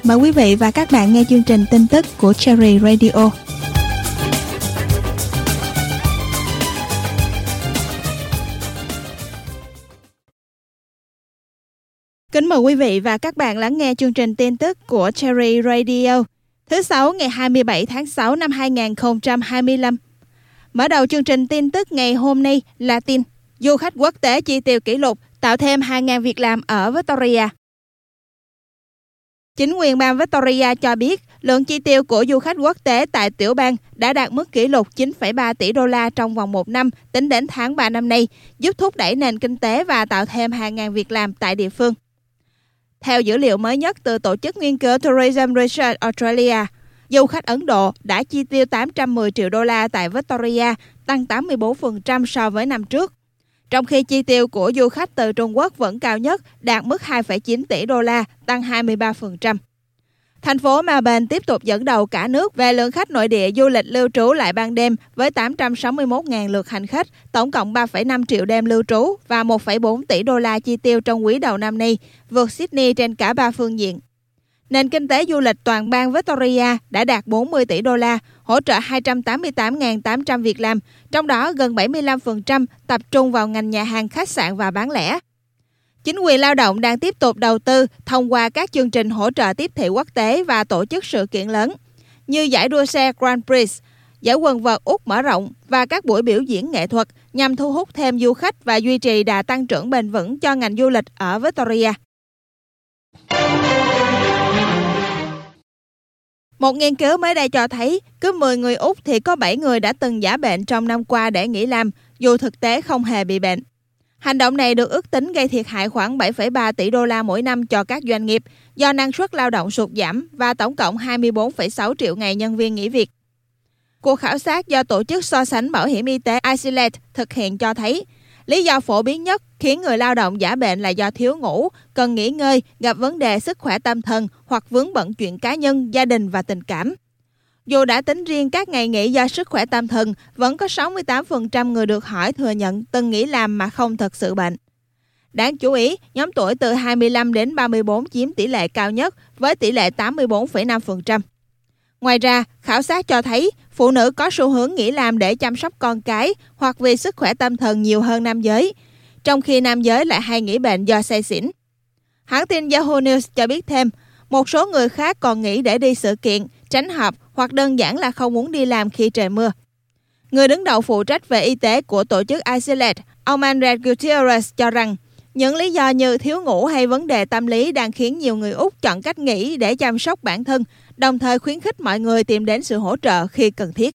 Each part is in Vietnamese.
Mời quý vị và các bạn nghe chương trình tin tức của Cherry Radio. Kính mời quý vị và các bạn lắng nghe chương trình tin tức của Cherry Radio. Thứ Sáu ngày 27 tháng 6 năm 2025. Mở đầu chương trình tin tức ngày hôm nay là tin du khách quốc tế chi tiêu kỷ lục tạo thêm 2.000 việc làm ở Victoria. Chính quyền bang Victoria cho biết lượng chi tiêu của du khách quốc tế tại tiểu bang đã đạt mức kỷ lục 9,3 tỷ đô la trong vòng một năm tính đến tháng 3 năm nay, giúp thúc đẩy nền kinh tế và tạo thêm hàng ngàn việc làm tại địa phương. Theo dữ liệu mới nhất từ Tổ chức Nghiên cứu Tourism Research Australia, du khách Ấn Độ đã chi tiêu 810 triệu đô la tại Victoria, tăng 84% so với năm trước. Trong khi chi tiêu của du khách từ Trung Quốc vẫn cao nhất, đạt mức 2,9 tỷ đô la, tăng 23%. Thành phố Melbourne tiếp tục dẫn đầu cả nước về lượng khách nội địa du lịch lưu trú lại ban đêm với 861.000 lượt hành khách, tổng cộng 3,5 triệu đêm lưu trú và 1,4 tỷ đô la chi tiêu trong quý đầu năm nay, vượt Sydney trên cả ba phương diện. Nền kinh tế du lịch toàn bang Victoria đã đạt 40 tỷ đô la, hỗ trợ 288.800 việc làm, trong đó gần 75% tập trung vào ngành nhà hàng, khách sạn và bán lẻ. Chính quyền lao động đang tiếp tục đầu tư thông qua các chương trình hỗ trợ tiếp thị quốc tế và tổ chức sự kiện lớn, như giải đua xe Grand Prix, giải quần vợt Úc mở rộng và các buổi biểu diễn nghệ thuật nhằm thu hút thêm du khách và duy trì đà tăng trưởng bền vững cho ngành du lịch ở Victoria. Một nghiên cứu mới đây cho thấy, cứ 10 người Úc thì có 7 người đã từng giả bệnh trong năm qua để nghỉ làm, dù thực tế không hề bị bệnh. Hành động này được ước tính gây thiệt hại khoảng 7,3 tỷ đô la mỗi năm cho các doanh nghiệp, do năng suất lao động sụt giảm và tổng cộng 24,6 triệu ngày nhân viên nghỉ việc. Cuộc khảo sát do Tổ chức So sánh Bảo hiểm Y tế Isolate thực hiện cho thấy, lý do phổ biến nhất khiến người lao động giả bệnh là do thiếu ngủ, cần nghỉ ngơi, gặp vấn đề sức khỏe tâm thần hoặc vướng bận chuyện cá nhân, gia đình và tình cảm. Dù đã tính riêng các ngày nghỉ do sức khỏe tâm thần, vẫn có 68% người được hỏi thừa nhận từng nghỉ làm mà không thật sự bệnh. Đáng chú ý, nhóm tuổi từ 25 đến 34 chiếm tỷ lệ cao nhất với tỷ lệ 84,5%. Ngoài ra, khảo sát cho thấy phụ nữ có xu hướng nghỉ làm để chăm sóc con cái hoặc vì sức khỏe tâm thần nhiều hơn nam giới, trong khi nam giới lại hay nghỉ bệnh do say xỉn. Hãng tin Yahoo News cho biết thêm, một số người khác còn nghỉ để đi sự kiện, tránh họp hoặc đơn giản là không muốn đi làm khi trời mưa. Người đứng đầu phụ trách về y tế của tổ chức Isolate, ông Andres Gutierrez cho rằng, những lý do như thiếu ngủ hay vấn đề tâm lý đang khiến nhiều người Úc chọn cách nghỉ để chăm sóc bản thân, đồng thời khuyến khích mọi người tìm đến sự hỗ trợ khi cần thiết.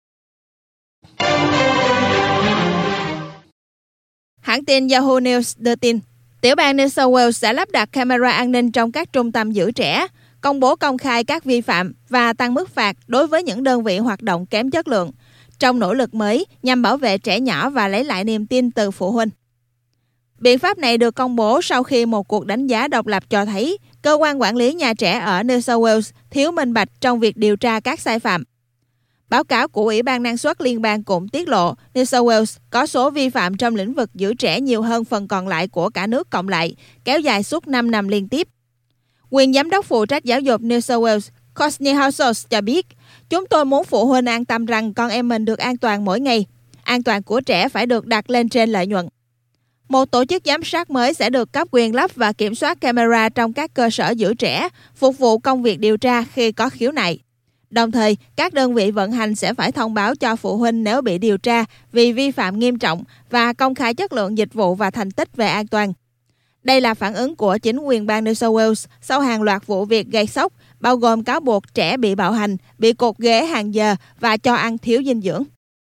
Hãng tin Yahoo News đưa tin, tiểu bang New South Wales sẽ lắp đặt camera an ninh trong các trung tâm giữ trẻ, công bố công khai các vi phạm và tăng mức phạt đối với những đơn vị hoạt động kém chất lượng, trong nỗ lực mới nhằm bảo vệ trẻ nhỏ và lấy lại niềm tin từ phụ huynh. Biện pháp này được công bố sau khi một cuộc đánh giá độc lập cho thấy cơ quan quản lý nhà trẻ ở New South Wales thiếu minh bạch trong việc điều tra các sai phạm. Báo cáo của Ủy ban năng suất liên bang cũng tiết lộ New South Wales có số vi phạm trong lĩnh vực giữ trẻ nhiều hơn phần còn lại của cả nước cộng lại, kéo dài suốt 5 năm liên tiếp. Quyền giám đốc phụ trách giáo dục New South Wales, Courtney Housos cho biết, chúng tôi muốn phụ huynh an tâm rằng con em mình được an toàn mỗi ngày. An toàn của trẻ phải được đặt lên trên lợi nhuận. Một tổ chức giám sát mới sẽ được cấp quyền lắp và kiểm soát camera trong các cơ sở giữ trẻ, phục vụ công việc điều tra khi có khiếu nại. Đồng thời, các đơn vị vận hành sẽ phải thông báo cho phụ huynh nếu bị điều tra vì vi phạm nghiêm trọng và công khai chất lượng dịch vụ và thành tích về an toàn. Đây là phản ứng của chính quyền bang New South Wales sau hàng loạt vụ việc gây sốc, bao gồm cáo buộc trẻ bị bạo hành, bị cột ghế hàng giờ và cho ăn thiếu dinh dưỡng.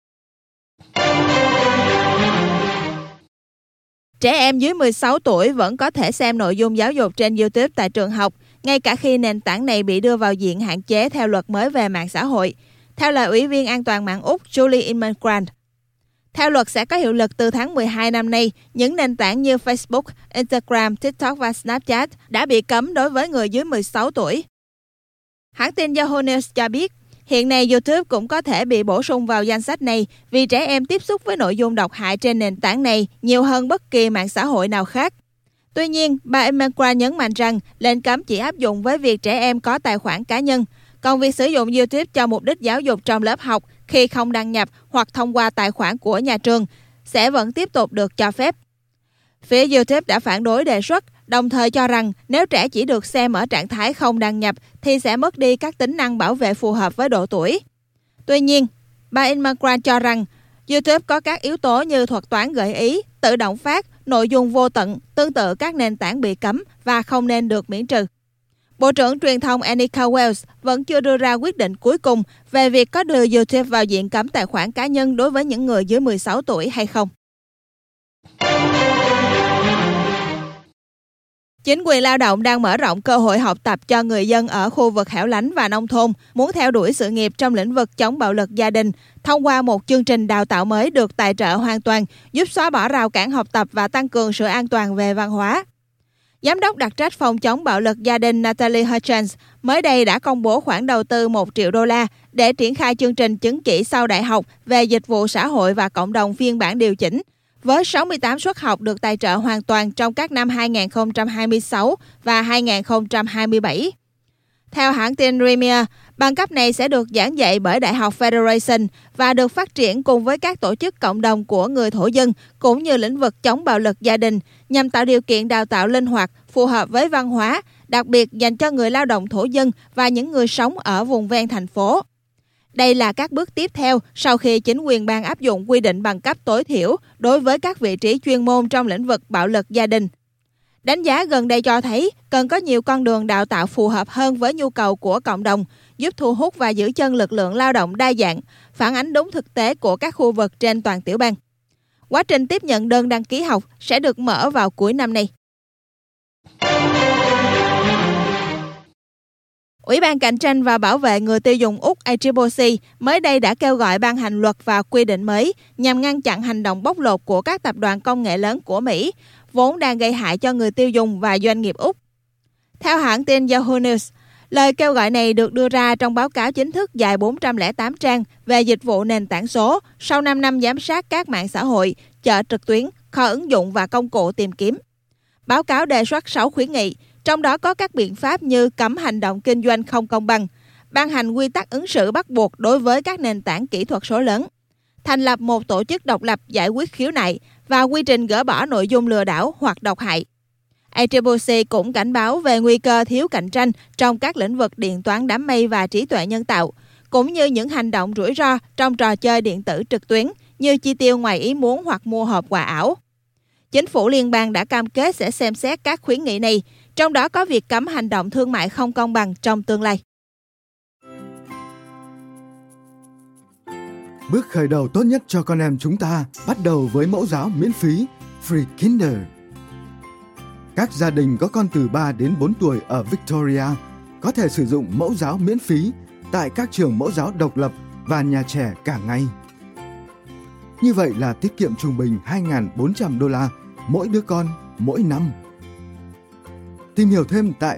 Trẻ em dưới 16 tuổi vẫn có thể xem nội dung giáo dục trên YouTube tại trường học, ngay cả khi nền tảng này bị đưa vào diện hạn chế theo luật mới về mạng xã hội, theo lời Ủy viên An toàn mạng Úc Julie Inman-Grant. Theo luật sẽ có hiệu lực từ tháng 12 năm nay, những nền tảng như Facebook, Instagram, TikTok và Snapchat đã bị cấm đối với người dưới 16 tuổi. Hãng tin Yahoo News cho biết, hiện nay YouTube cũng có thể bị bổ sung vào danh sách này vì trẻ em tiếp xúc với nội dung độc hại trên nền tảng này nhiều hơn bất kỳ mạng xã hội nào khác. Tuy nhiên, bà Imelda nhấn mạnh rằng lệnh cấm chỉ áp dụng với việc trẻ em có tài khoản cá nhân, còn việc sử dụng YouTube cho mục đích giáo dục trong lớp học khi không đăng nhập hoặc thông qua tài khoản của nhà trường sẽ vẫn tiếp tục được cho phép. Phía YouTube đã phản đối đề xuất, đồng thời cho rằng nếu trẻ chỉ được xem ở trạng thái không đăng nhập thì sẽ mất đi các tính năng bảo vệ phù hợp với độ tuổi. Tuy nhiên, bà Imelda cho rằng YouTube có các yếu tố như thuật toán gợi ý, tự động phát, nội dung vô tận, tương tự các nền tảng bị cấm và không nên được miễn trừ. Bộ trưởng truyền thông Anika Wells vẫn chưa đưa ra quyết định cuối cùng về việc có đưa YouTube vào diện cấm tài khoản cá nhân đối với những người dưới 16 tuổi hay không. Chính quyền lao động đang mở rộng cơ hội học tập cho người dân ở khu vực hẻo lánh và nông thôn muốn theo đuổi sự nghiệp trong lĩnh vực chống bạo lực gia đình thông qua một chương trình đào tạo mới được tài trợ hoàn toàn, giúp xóa bỏ rào cản học tập và tăng cường sự an toàn về văn hóa. Giám đốc đặc trách phòng chống bạo lực gia đình Natalie Hutchins mới đây đã công bố khoản đầu tư $1 triệu để triển khai chương trình chứng chỉ sau đại học về dịch vụ xã hội và cộng đồng phiên bản điều chỉnh, với 68 suất học được tài trợ hoàn toàn trong các năm 2026 và 2027. Theo hãng tin Premier, bằng cấp này sẽ được giảng dạy bởi Đại học Federation và được phát triển cùng với các tổ chức cộng đồng của người thổ dân cũng như lĩnh vực chống bạo lực gia đình nhằm tạo điều kiện đào tạo linh hoạt, phù hợp với văn hóa, đặc biệt dành cho người lao động thổ dân và những người sống ở vùng ven thành phố. Đây là các bước tiếp theo sau khi chính quyền bang áp dụng quy định bằng cấp tối thiểu đối với các vị trí chuyên môn trong lĩnh vực bạo lực gia đình. Đánh giá gần đây cho thấy cần có nhiều con đường đào tạo phù hợp hơn với nhu cầu của cộng đồng, giúp thu hút và giữ chân lực lượng lao động đa dạng, phản ánh đúng thực tế của các khu vực trên toàn tiểu bang. Quá trình tiếp nhận đơn đăng ký học sẽ được mở vào cuối năm nay. Ủy ban Cạnh tranh và Bảo vệ người tiêu dùng Úc ACCC mới đây đã kêu gọi ban hành luật và quy định mới nhằm ngăn chặn hành động bóc lột của các tập đoàn công nghệ lớn của Mỹ, vốn đang gây hại cho người tiêu dùng và doanh nghiệp Úc. Theo hãng tin Yahoo News, lời kêu gọi này được đưa ra trong báo cáo chính thức dài 408 trang về dịch vụ nền tảng số sau 5 năm giám sát các mạng xã hội, chợ trực tuyến, kho ứng dụng và công cụ tìm kiếm. Báo cáo đề xuất 6 khuyến nghị, trong đó có các biện pháp như cấm hành động kinh doanh không công bằng, ban hành quy tắc ứng xử bắt buộc đối với các nền tảng kỹ thuật số lớn, thành lập một tổ chức độc lập giải quyết khiếu nại và quy trình gỡ bỏ nội dung lừa đảo hoặc độc hại. ACCC cũng cảnh báo về nguy cơ thiếu cạnh tranh trong các lĩnh vực điện toán đám mây và trí tuệ nhân tạo, cũng như những hành động rủi ro trong trò chơi điện tử trực tuyến như chi tiêu ngoài ý muốn hoặc mua hộp quà ảo. Chính phủ liên bang đã cam kết sẽ xem xét các khuyến nghị này, trong đó có việc cấm hành động thương mại không công bằng trong tương lai. Bước khởi đầu tốt nhất cho con em chúng ta bắt đầu với mẫu giáo miễn phí Free Kinder. Các gia đình có con từ 3 đến 4 tuổi ở Victoria có thể sử dụng mẫu giáo miễn phí tại các trường mẫu giáo độc lập và nhà trẻ cả ngày. Như vậy là tiết kiệm trung bình $2.400 mỗi đứa con mỗi năm. Tìm hiểu thêm tại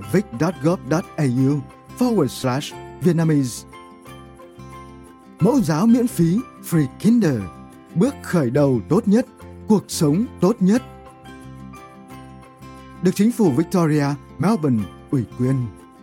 vic.gov.au/Vietnamese. Mẫu giáo miễn phí Free Kinder, bước khởi đầu tốt nhất, cuộc sống tốt nhất. Được chính phủ Victoria, Melbourne ủy quyền.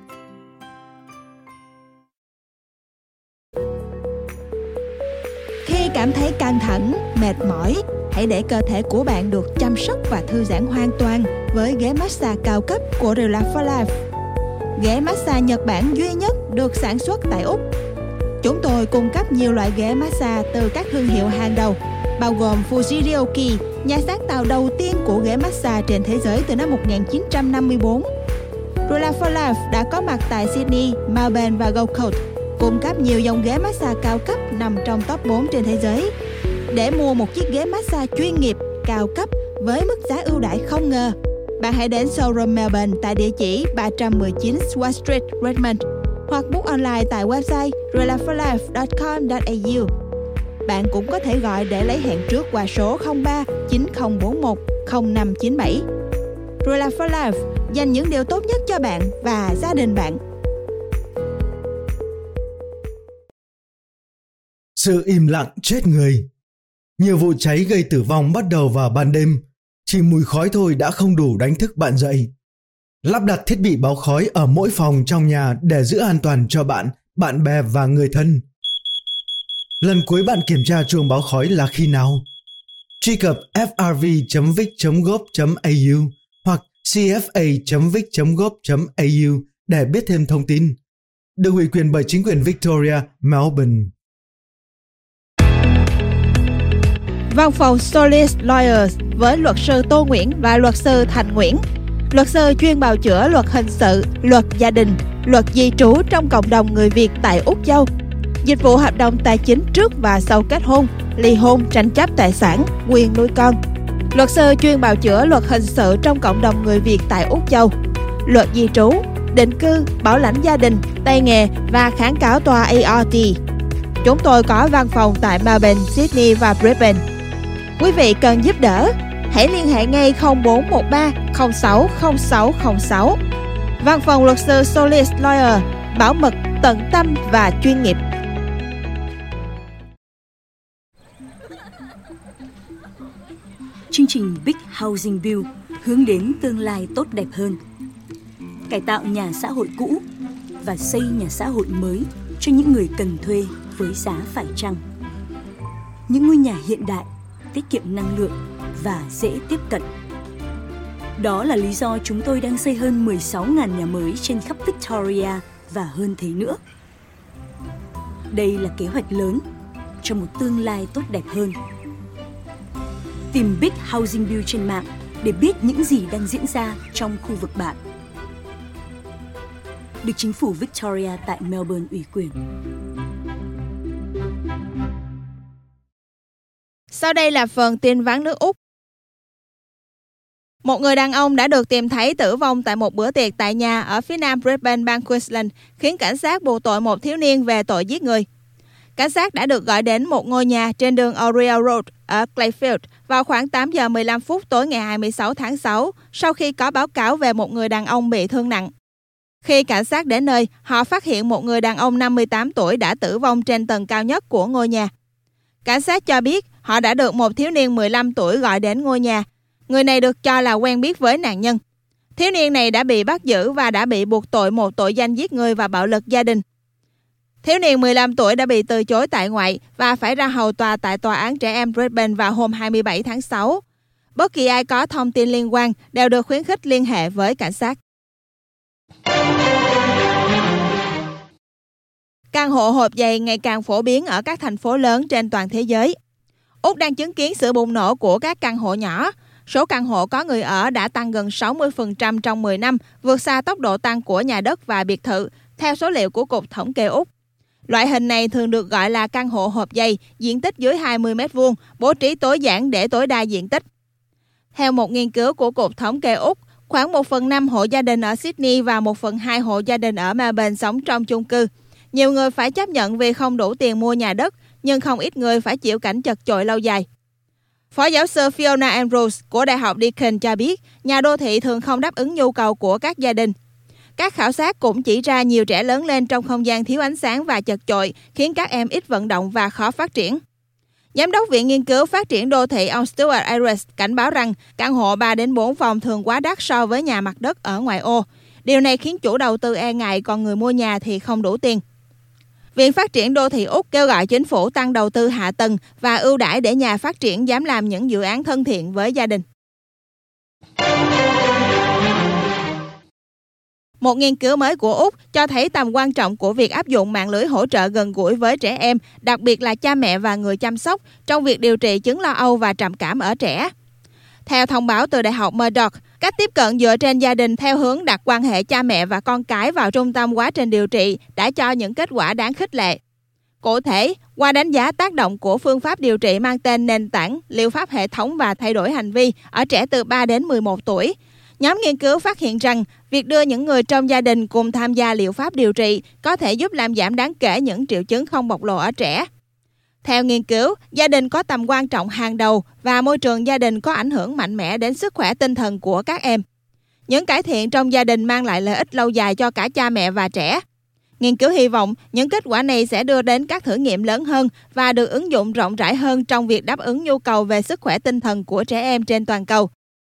Khi cảm thấy căng thẳng, mệt mỏi, hãy để cơ thể của bạn được chăm sóc và thư giãn hoàn toàn với ghế massage cao cấp của Relax for Life. Ghế massage Nhật Bản duy nhất được sản xuất tại Úc. Chúng tôi cung cấp nhiều loại ghế massage từ các thương hiệu hàng đầu, bao gồm Fujirioki, nhà sáng tạo đầu tiên của ghế massage trên thế giới từ năm 1954. Relax for Life đã có mặt tại Sydney, Melbourne và Gold Coast, cung cấp nhiều dòng ghế massage cao cấp nằm trong top 4 trên thế giới. Để mua một chiếc ghế massage chuyên nghiệp, cao cấp với mức giá ưu đãi không ngờ, bạn hãy đến showroom Melbourne tại địa chỉ 319 Swart Street, Redmond hoặc book online tại website relaxforlife.com.au. Bạn cũng có thể gọi để lấy hẹn trước qua số 03 9041 0597. Relax for Life dành những điều tốt nhất cho bạn và gia đình bạn. Sự im lặng chết người. Nhiều vụ cháy gây tử vong bắt đầu vào ban đêm. Chỉ mùi khói thôi đã không đủ đánh thức bạn dậy. Lắp đặt thiết bị báo khói ở mỗi phòng trong nhà để giữ an toàn cho bạn, bạn bè và người thân. Lần cuối bạn kiểm tra chuông báo khói là khi nào? Truy cập frv.vic.gov.au hoặc cfa.vic.gov.au để biết thêm thông tin. Được ủy quyền bởi chính quyền Victoria, Melbourne. Văn phòng Solis Lawyers với luật sư Tô Nguyễn và luật sư Thành Nguyễn. Luật sư chuyên bào chữa luật hình sự, luật gia đình, luật di trú trong cộng đồng người Việt tại Úc Châu. Dịch vụ hợp đồng tài chính trước và sau kết hôn, ly hôn, tranh chấp tài sản, quyền nuôi con. Luật sư chuyên bào chữa luật hình sự trong cộng đồng người Việt tại Úc Châu. Luật di trú, định cư, bảo lãnh gia đình, tay nghề và kháng cáo tòa ART. Chúng tôi có văn phòng tại Melbourne, Sydney và Brisbane. Quý vị cần giúp đỡ, hãy liên hệ ngay 0413 060606. Văn phòng luật sư Solis Lawyer, bảo mật, tận tâm và chuyên nghiệp. Chương trình Big Housing Bill hướng đến tương lai tốt đẹp hơn, cải tạo nhà xã hội cũ và xây nhà xã hội mới cho những người cần thuê với giá phải chăng. Những ngôi nhà hiện đại, tiết kiệm năng lượng và dễ tiếp cận. Đó là lý do chúng tôi đang xây hơn 16.000 nhà mới trên khắp Victoria và hơn thế nữa. Đây là kế hoạch lớn cho một tương lai tốt đẹp hơn. Tìm Big Housing Bill trên mạng để biết những gì đang diễn ra trong khu vực bạn. Được chính phủ Victoria tại Melbourne ủy quyền. Sau đây là phần tin vắn nước Úc. Một người đàn ông đã được tìm thấy tử vong tại một bữa tiệc tại nhà ở phía nam Brisbane, bang Queensland, khiến cảnh sát buộc tội một thiếu niên về tội giết người. Cảnh sát đã được gọi đến một ngôi nhà trên đường Oriel Road ở Clayfield vào khoảng 8 giờ 15 phút tối ngày 26 tháng 6 sau khi có báo cáo về một người đàn ông bị thương nặng. Khi cảnh sát đến nơi, họ phát hiện một người đàn ông 58 tuổi đã tử vong trên tầng cao nhất của ngôi nhà. Cảnh sát cho biết họ đã được một thiếu niên 15 tuổi gọi đến ngôi nhà. Người này được cho là quen biết với nạn nhân. Thiếu niên này đã bị bắt giữ và đã bị buộc tội một tội danh giết người và bạo lực gia đình. Thiếu niên 15 tuổi đã bị từ chối tại ngoại và phải ra hầu tòa tại Tòa án Trẻ Em Brisbane vào hôm 27 tháng 6. Bất kỳ ai có thông tin liên quan đều được khuyến khích liên hệ với cảnh sát. Căn hộ hộp giày ngày càng phổ biến ở các thành phố lớn trên toàn thế giới. Úc đang chứng kiến sự bùng nổ của các căn hộ nhỏ. Số căn hộ có người ở đã tăng gần 60% trong 10 năm, vượt xa tốc độ tăng của nhà đất và biệt thự, theo số liệu của Cục Thống kê Úc. Loại hình này thường được gọi là căn hộ hộp giày, diện tích dưới 20 m2, bố trí tối giản để tối đa diện tích. Theo một nghiên cứu của Cục Thống kê Úc, khoảng 1/5 hộ gia đình ở Sydney và 1/2 hộ gia đình ở Melbourne sống trong chung cư. Nhiều người phải chấp nhận vì không đủ tiền mua nhà đất, nhưng không ít người phải chịu cảnh chật chội lâu dài. Phó giáo sư Fiona Andrews của Đại học Deakin cho biết, nhà đô thị thường không đáp ứng nhu cầu của các gia đình. Các khảo sát cũng chỉ ra nhiều trẻ lớn lên trong không gian thiếu ánh sáng và chật chội, khiến các em ít vận động và khó phát triển. Giám đốc Viện Nghiên cứu Phát triển Đô thị ông Stuart Ayres cảnh báo rằng căn hộ 3 đến 4 phòng thường quá đắt so với nhà mặt đất ở ngoại ô. Điều này khiến chủ đầu tư e ngại, còn người mua nhà thì không đủ tiền. Viện Phát triển Đô thị Úc kêu gọi chính phủ tăng đầu tư hạ tầng và ưu đãi để nhà phát triển dám làm những dự án thân thiện với gia đình. Một nghiên cứu mới của Úc cho thấy tầm quan trọng của việc áp dụng mạng lưới hỗ trợ gần gũi với trẻ em, đặc biệt là cha mẹ và người chăm sóc, trong việc điều trị chứng lo âu và trầm cảm ở trẻ. Theo thông báo từ Đại học Murdoch, cách tiếp cận dựa trên gia đình theo hướng đặt quan hệ cha mẹ và con cái vào trung tâm quá trình điều trị đã cho những kết quả đáng khích lệ. Cụ thể, qua đánh giá tác động của phương pháp điều trị mang tên nền tảng, liệu pháp hệ thống và thay đổi hành vi ở trẻ từ 3 đến 11 tuổi, nhóm nghiên cứu phát hiện rằng việc đưa những người trong gia đình cùng tham gia liệu pháp điều trị có thể giúp làm giảm đáng kể những triệu chứng không bộc lộ ở trẻ. Theo nghiên cứu, gia đình có tầm quan trọng hàng đầu và môi trường gia đình có ảnh hưởng mạnh mẽ đến sức khỏe tinh thần của các em. Những cải thiện trong gia đình mang lại lợi ích lâu dài cho cả cha mẹ và trẻ. Nghiên cứu hy vọng những kết quả này sẽ đưa đến các thử nghiệm lớn hơn và được ứng dụng rộng rãi hơn trong việc đáp ứng nhu cầu về sức khỏe tinh thần của trẻ em trên toàn cầu.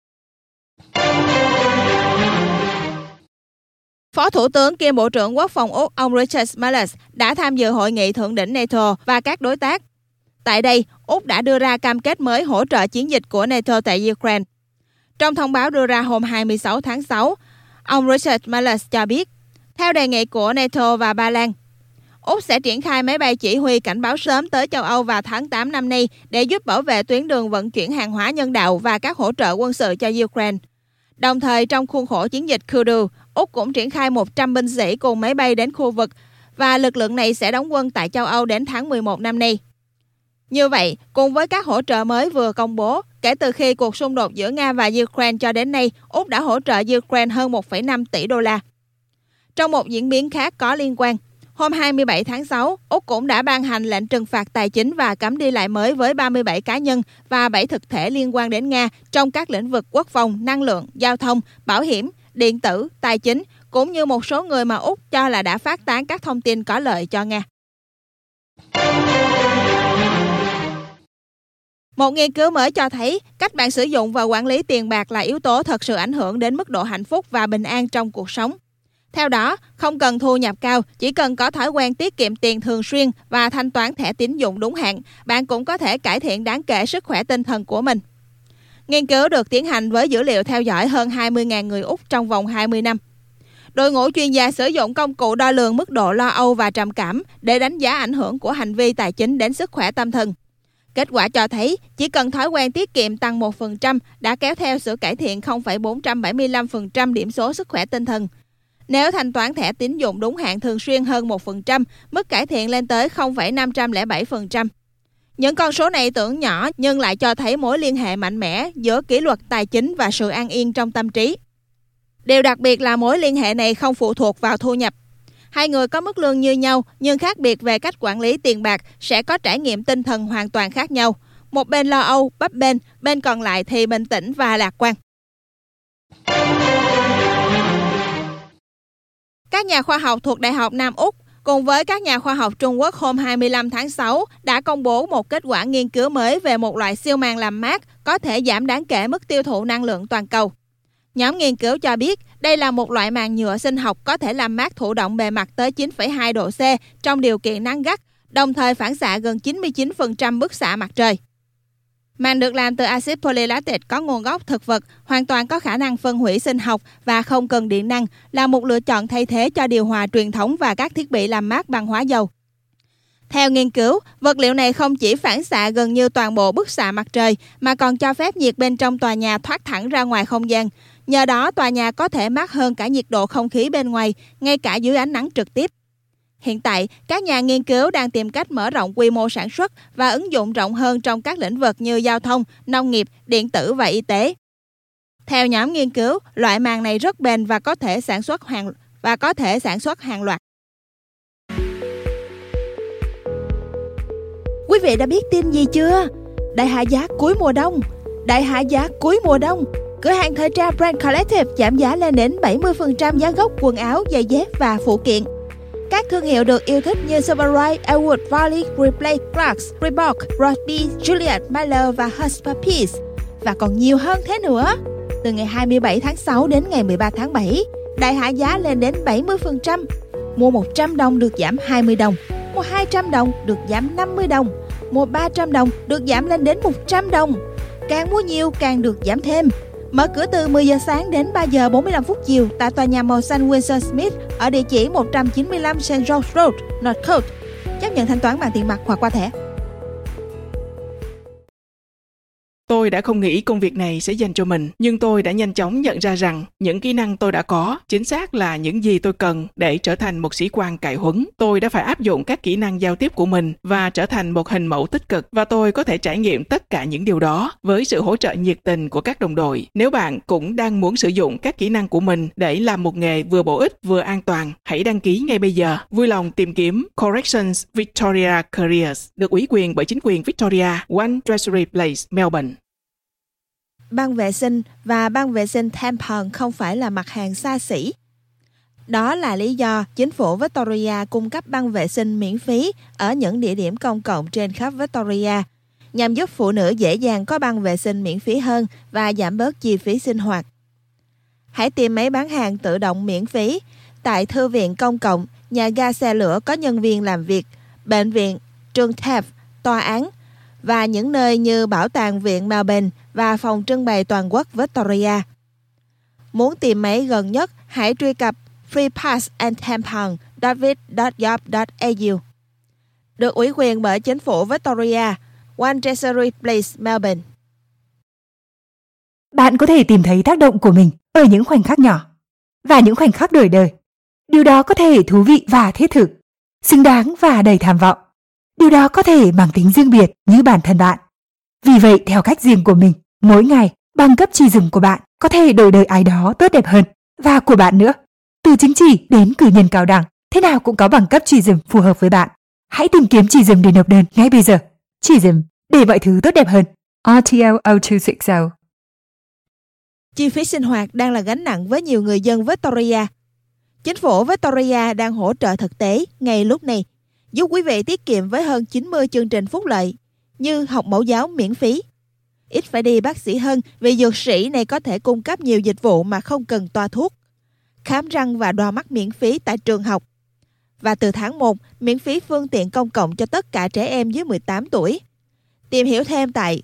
Phó Thủ tướng kiêm Bộ trưởng Quốc phòng Úc ông Richard Marles đã tham dự hội nghị thượng đỉnh NATO và các đối tác. Tại đây, Úc đã đưa ra cam kết mới hỗ trợ chiến dịch của NATO tại Ukraine. Trong thông báo đưa ra hôm 26 tháng 6, ông Richard Marles cho biết, theo đề nghị của NATO và Ba Lan, Úc sẽ triển khai máy bay chỉ huy cảnh báo sớm tới châu Âu vào tháng 8 năm nay để giúp bảo vệ tuyến đường vận chuyển hàng hóa nhân đạo và các hỗ trợ quân sự cho Ukraine. Đồng thời, trong khuôn khổ chiến dịch Kudu, Úc cũng triển khai 100 binh sĩ cùng máy bay đến khu vực và lực lượng này sẽ đóng quân tại châu Âu đến tháng 11 năm nay. Như vậy, cùng với các hỗ trợ mới vừa công bố, kể từ khi cuộc xung đột giữa Nga và Ukraine cho đến nay, Úc đã hỗ trợ Ukraine hơn 1,5 tỷ đô la. Trong một diễn biến khác có liên quan, hôm 27 tháng 6, Úc cũng đã ban hành lệnh trừng phạt tài chính và cấm đi lại mới với 37 cá nhân và 7 thực thể liên quan đến Nga trong các lĩnh vực quốc phòng, năng lượng, giao thông, bảo hiểm, điện tử, tài chính, cũng như một số người mà Úc cho là đã phát tán các thông tin có lợi cho Nga. Một nghiên cứu mới cho thấy cách bạn sử dụng và quản lý tiền bạc là yếu tố thật sự ảnh hưởng đến mức độ hạnh phúc và bình an trong cuộc sống. Theo đó, không cần thu nhập cao, chỉ cần có thói quen tiết kiệm tiền thường xuyên và thanh toán thẻ tín dụng đúng hạn, bạn cũng có thể cải thiện đáng kể sức khỏe tinh thần của mình. Nghiên cứu được tiến hành với dữ liệu theo dõi hơn 20.000 người Úc trong vòng 20 năm. Đội ngũ chuyên gia sử dụng công cụ đo lường mức độ lo âu và trầm cảm để đánh giá ảnh hưởng của hành vi tài chính đến sức khỏe tâm thần. Kết quả cho thấy, chỉ cần thói quen tiết kiệm tăng 1% đã kéo theo sự cải thiện 0,475% điểm số sức khỏe tinh thần. Nếu thanh toán thẻ tín dụng đúng hạn thường xuyên hơn 1%, mức cải thiện lên tới 0,507%. Những con số này tưởng nhỏ nhưng lại cho thấy mối liên hệ mạnh mẽ giữa kỷ luật tài chính và sự an yên trong tâm trí. Điều đặc biệt là mối liên hệ này không phụ thuộc vào thu nhập. Hai người có mức lương như nhau nhưng khác biệt về cách quản lý tiền bạc sẽ có trải nghiệm tinh thần hoàn toàn khác nhau. Một bên lo âu, bấp bênh, bên còn lại thì bình tĩnh và lạc quan. Các nhà khoa học thuộc Đại học Nam Úc cùng với các nhà khoa học Trung Quốc hôm 25 tháng 6 đã công bố một kết quả nghiên cứu mới về một loại siêu màng làm mát có thể giảm đáng kể mức tiêu thụ năng lượng toàn cầu. Nhóm nghiên cứu cho biết đây là một loại màng nhựa sinh học có thể làm mát thụ động bề mặt tới 9,2 độ C trong điều kiện nắng gắt, đồng thời phản xạ gần 99% bức xạ mặt trời. Màng được làm từ axit polylactic có nguồn gốc thực vật, hoàn toàn có khả năng phân hủy sinh học và không cần điện năng, là một lựa chọn thay thế cho điều hòa truyền thống và các thiết bị làm mát bằng hóa dầu. Theo nghiên cứu, vật liệu này không chỉ phản xạ gần như toàn bộ bức xạ mặt trời mà còn cho phép nhiệt bên trong tòa nhà thoát thẳng ra ngoài không gian. Nhờ đó, tòa nhà có thể mát hơn cả nhiệt độ không khí bên ngoài, ngay cả dưới ánh nắng trực tiếp. Hiện tại, các nhà nghiên cứu đang tìm cách mở rộng quy mô sản xuất và ứng dụng rộng hơn trong các lĩnh vực như giao thông, nông nghiệp, điện tử và y tế. Theo nhóm nghiên cứu, loại màng này rất bền và có thể sản xuất hàng loạt. Quý vị đã biết tin gì chưa? Đại hạ giá cuối mùa đông. Đại hạ giá cuối mùa đông. Cửa hàng thời trang Brand Collective giảm giá lên đến 70% giá gốc quần áo, giày dép và phụ kiện. Các thương hiệu được yêu thích như Silverite, Elwood, Varley, Replay, Clarks, Reebok, Rosby, Juliet, Miller và Hush Puppies. Và còn nhiều hơn thế nữa. Từ ngày 27 tháng 6 đến ngày 13 tháng 7, đại hạ giá lên đến 70%. Mua 100 đồng được giảm 20 đồng. Mua 200 đồng được giảm 50 đồng. Mua 300 đồng được giảm lên đến 100 đồng. Càng mua nhiều càng được giảm thêm. Mở cửa từ 10 giờ sáng đến 3 giờ 45 phút chiều tại tòa nhà màu xanh Winston Smith ở địa chỉ 195 St. George Road, Northcote. Chấp nhận thanh toán bằng tiền mặt hoặc qua thẻ. Tôi đã không nghĩ công việc này sẽ dành cho mình, nhưng tôi đã nhanh chóng nhận ra rằng những kỹ năng tôi đã có chính xác là những gì tôi cần để trở thành một sĩ quan cải huấn. Tôi đã phải áp dụng các kỹ năng giao tiếp của mình và trở thành một hình mẫu tích cực, và tôi có thể trải nghiệm tất cả những điều đó với sự hỗ trợ nhiệt tình của các đồng đội. Nếu bạn cũng đang muốn sử dụng các kỹ năng của mình để làm một nghề vừa bổ ích vừa an toàn, hãy đăng ký ngay bây giờ. Vui lòng tìm kiếm Corrections Victoria Careers, được ủy quyền bởi chính quyền Victoria, One Treasury Place, Melbourne. Băng vệ sinh và băng vệ sinh tampon không phải là mặt hàng xa xỉ. Đó là lý do chính phủ Victoria cung cấp băng vệ sinh miễn phí ở những địa điểm công cộng trên khắp Victoria, nhằm giúp phụ nữ dễ dàng có băng vệ sinh miễn phí hơn và giảm bớt chi phí sinh hoạt. hãy tìm máy bán hàng tự động miễn phí tại thư viện công cộng, nhà ga xe lửa có nhân viên làm việc, bệnh viện, trường TAFE, tòa án và những nơi như Bảo tàng Viện Melbourne và Phòng trưng bày toàn quốc Victoria. Muốn tìm máy gần nhất, hãy truy cập freepassandtampon.vic.gov.au. Được ủy quyền bởi chính phủ Victoria, One Treasury Place, Melbourne. Bạn có thể tìm thấy tác động của mình ở những khoảnh khắc nhỏ và những khoảnh khắc đổi đời. Điều đó có thể thú vị và thiết thực, xứng đáng và đầy tham vọng. Điều đó có thể mang tính riêng biệt như bản thân bạn. Vì vậy, theo cách riêng của mình, mỗi ngày, bằng cấp tri dùm của bạn có thể đổi đời ai đó tốt đẹp hơn, và của bạn nữa. Từ chứng chỉ đến cử nhân cao đẳng, thế nào cũng có bằng cấp tri dùm phù hợp với bạn. Hãy tìm kiếm tri dùm để nộp đơn ngay bây giờ. Tri dùm để mọi thứ tốt đẹp hơn. RTL 0260. Chi phí sinh hoạt đang là gánh nặng với nhiều người dân Victoria. Chính phủ Victoria đang hỗ trợ thực tế ngay lúc này, giúp quý vị tiết kiệm với hơn 90 chương trình phúc lợi, như học mẫu giáo miễn phí. Ít phải đi bác sĩ hơn vì dược sĩ này có thể cung cấp nhiều dịch vụ mà không cần toa thuốc. Khám răng và đo mắt miễn phí tại trường học. Và từ tháng 1, miễn phí phương tiện công cộng cho tất cả trẻ em dưới 18 tuổi. Tìm hiểu thêm tại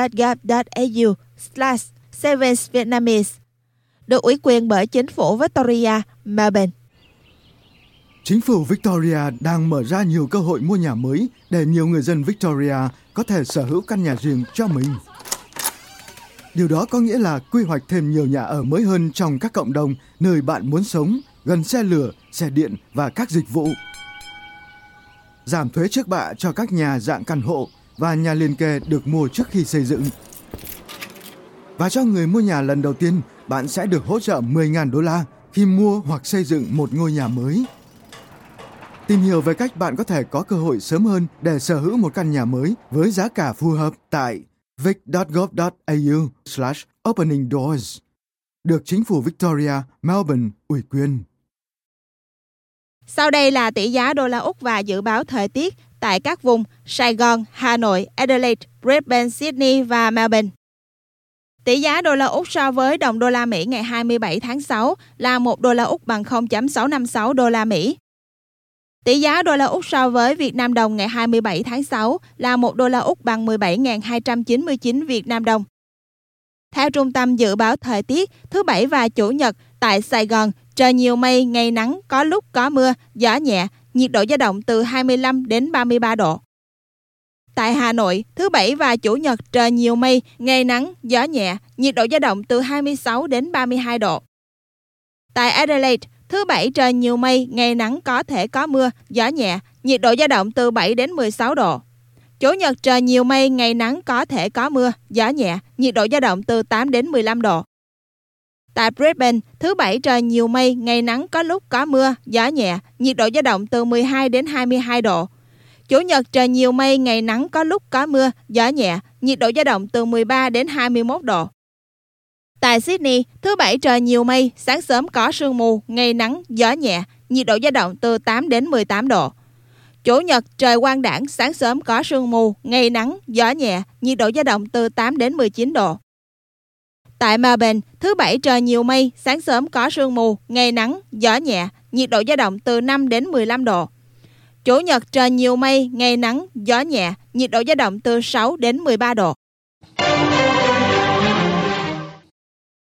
vic.gov.au/Savings-Vietnamese. Được ủy quyền bởi chính phủ Victoria, Melbourne. Chính phủ Victoria đang mở ra nhiều cơ hội mua nhà mới để nhiều người dân Victoria có thể sở hữu căn nhà riêng cho mình. Điều đó có nghĩa là quy hoạch thêm nhiều nhà ở mới hơn trong các cộng đồng nơi bạn muốn sống, gần xe lửa, xe điện và các dịch vụ. Giảm thuế trước bạ cho các nhà dạng căn hộ và nhà liền kề được mua trước khi xây dựng. Và cho người mua nhà lần đầu tiên, bạn sẽ được hỗ trợ $10,000 khi mua hoặc xây dựng một ngôi nhà mới. Tìm hiểu về cách bạn có thể có cơ hội sớm hơn để sở hữu một căn nhà mới với giá cả phù hợp tại vic.gov.au/opening doors. Được chính phủ Victoria, Melbourne ủy quyền. Sau đây là tỷ giá đô la Úc và dự báo thời tiết tại các vùng Sài Gòn, Hà Nội, Adelaide, Brisbane, Sydney và Melbourne. Tỷ giá đô la Úc so với đồng đô la Mỹ ngày 27 tháng 6 là 1 đô la Úc bằng 0.656 đô la Mỹ. Tỷ giá đô la Úc so với Việt Nam đồng ngày 27 tháng 6 là 1 đô la Úc bằng 17.299 Việt Nam đồng. Theo Trung tâm Dự báo Thời tiết, thứ Bảy và Chủ nhật tại Sài Gòn, trời nhiều mây, ngày nắng, có lúc có mưa, gió nhẹ, nhiệt độ dao động từ 25 đến 33 độ. Tại Hà Nội, thứ Bảy và Chủ nhật trời nhiều mây, ngày nắng, gió nhẹ, nhiệt độ dao động từ 26 đến 32 độ. Tại Adelaide, thứ Bảy trời nhiều mây, ngày nắng có thể có mưa, gió nhẹ, nhiệt độ dao động từ 7 đến 16 độ. Chủ nhật trời nhiều mây, ngày nắng có thể có mưa, gió nhẹ, nhiệt độ dao động từ 8 đến 15 độ. Tại Brisbane, thứ Bảy trời nhiều mây, ngày nắng có lúc có mưa, gió nhẹ, nhiệt độ dao động từ 12 đến 22 độ. Chủ nhật trời nhiều mây, ngày nắng có lúc có mưa, gió nhẹ, nhiệt độ dao động từ 13 đến 21 độ. Tại Sydney, thứ Bảy trời nhiều mây, sáng sớm có sương mù, ngày nắng, gió nhẹ, nhiệt độ dao động từ 8 đến 18 độ. Chủ nhật trời quang đãng, sáng sớm có sương mù, ngày nắng, gió nhẹ, nhiệt độ dao động từ 8 đến 19 độ. Tại Melbourne, thứ Bảy trời nhiều mây, sáng sớm có sương mù, ngày nắng, gió nhẹ, nhiệt độ dao động từ 5 đến 15 độ. Chủ nhật trời nhiều mây, ngày nắng, gió nhẹ, nhiệt độ dao động từ 6 đến 13 độ.